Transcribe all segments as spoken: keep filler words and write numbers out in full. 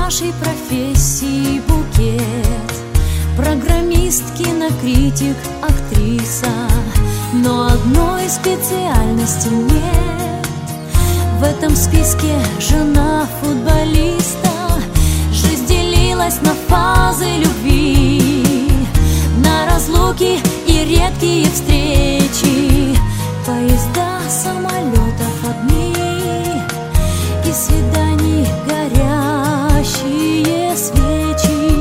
нашей профессии букет: программист, кинокритик, актриса. Но одной специальности нет в этом списке: жена футболиста. Жизнь делилась на фазы любви, на разлуки и редкие встречи, поезда, самолетов огни и свиданий горящие свечи.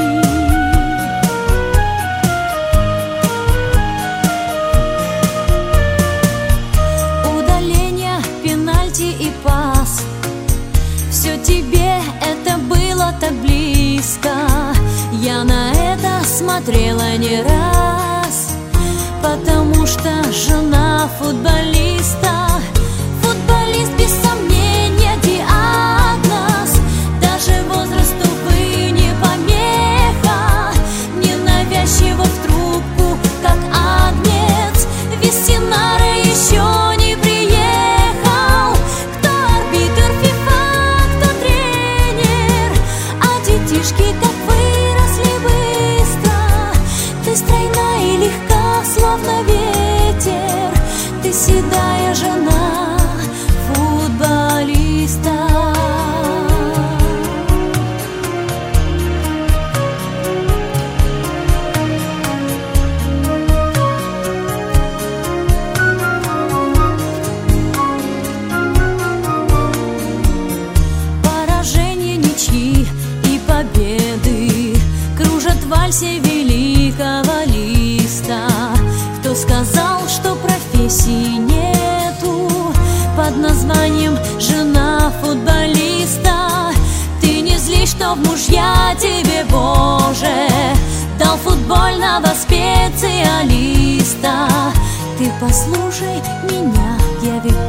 Удаление, пенальти и пас — все тебе это было так близко. Я на это смотрела не раз, потому что жена футболиста. Футболист без сомнения диагноз, даже возраст, увы, не помеха. Ненавязчиво в трубку, как агнец, Вестинара еще не приехал. Кто арбитр ФИФА, кто тренер, а детишки как выросли быстро. Ты стройна и легка, словно ветер, ты седая жена футболиста. Поражения, ничьи и победы кружат в вальсе великого листа. Кто сказал, что профессии нету под названием жена футболиста? Ты не злись, что в мужья тебе Боже дал футбольного специалиста. Ты послушай меня, я ведь